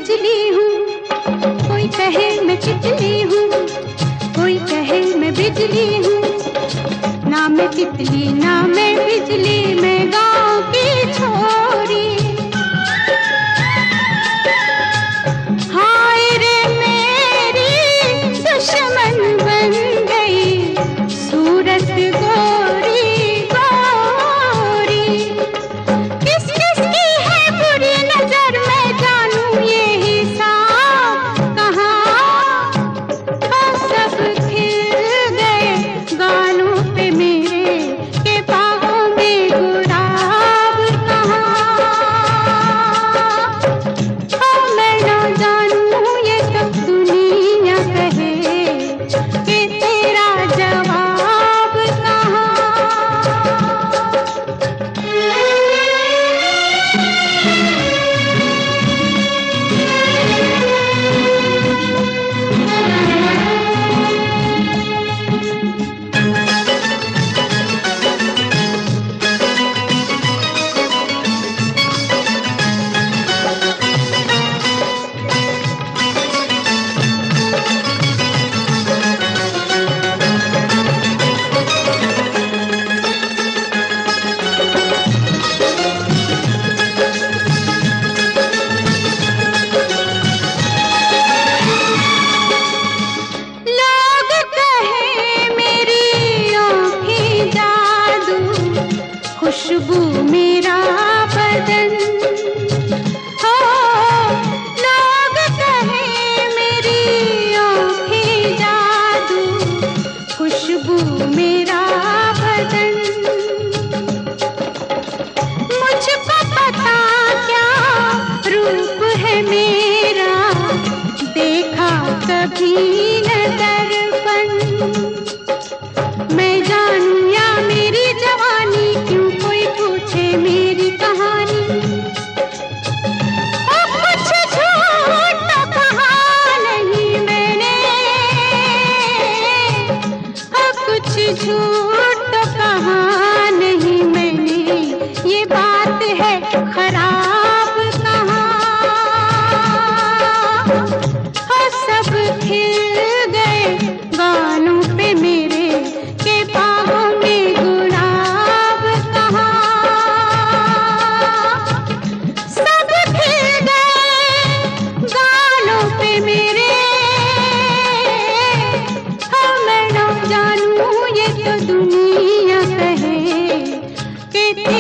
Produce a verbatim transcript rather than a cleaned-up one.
बिजली हूँ, कोई कहे मैं तितली हूँ, कोई कहे मैं बिजली हूँ। ना मैं तितली ना मैं बिजली, मैं गाँव की छोरी। हाय रे मेरी दुश्मन बन गई सूरत गोरी गोरी। किस किस की है बुरी नजर, मैं जानूं ये हिसाब कहाँ। सब खिल गए गालों पे मेरे, के बाहों में गुलाब कहाँ। हाँ मैं ना जानूं ये सब दुनिया कहे, कि तेरा जवाब कहाँ। खुशबू मेरा बदन हो, लोग कहे मेरी आँखें जादू, खुशबू मेरा बदन। मुझको पता क्या रूप है मेरा, देखा कभी न दर्पण। मैं जानूं या मेरी जवानी, क्यों कोई पूछे मेरी कहानी। ओ कुछ झूठ तो कहा नहीं मैंने, ओ कुछ झूठ तो कहा नहीं मैंने, ये बात है खराब कहाँ। ओ सब खिल गए गालों पे मेरे, के बाहों में गुलाब कहाँ। सब खिल गए गालों पे मेरे, हाँ मैं ना जानूं ये तो दुनिया कहे, कि